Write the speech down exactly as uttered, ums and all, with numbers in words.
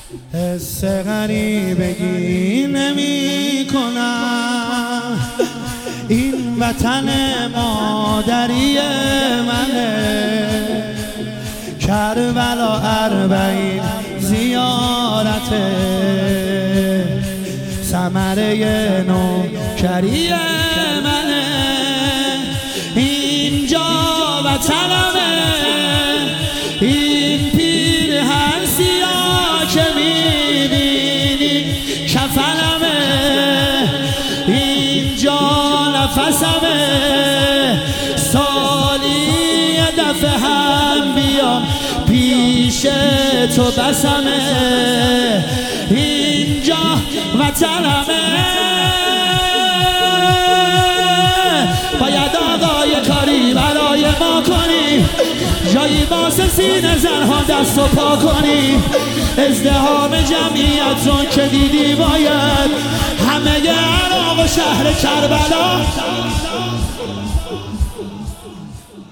حس غریبگی نمی کنم، این وطن مادری منه. کربلا اربعین زیارته، ثمره نوکری منه. اینجا وطنمه، این پیرهن سیاه که میبینی کفنمه. اینجا نفسمه، سالی یه دفعه هم بیام پیش تو بسمه. اینجا وطنمه، باید آقای کاری برای ما کنی، جایی واسه سینه زنها دست و پا کنی. ازدحام جمعیت رو که دیدی باید همه عراق و شهر کربلا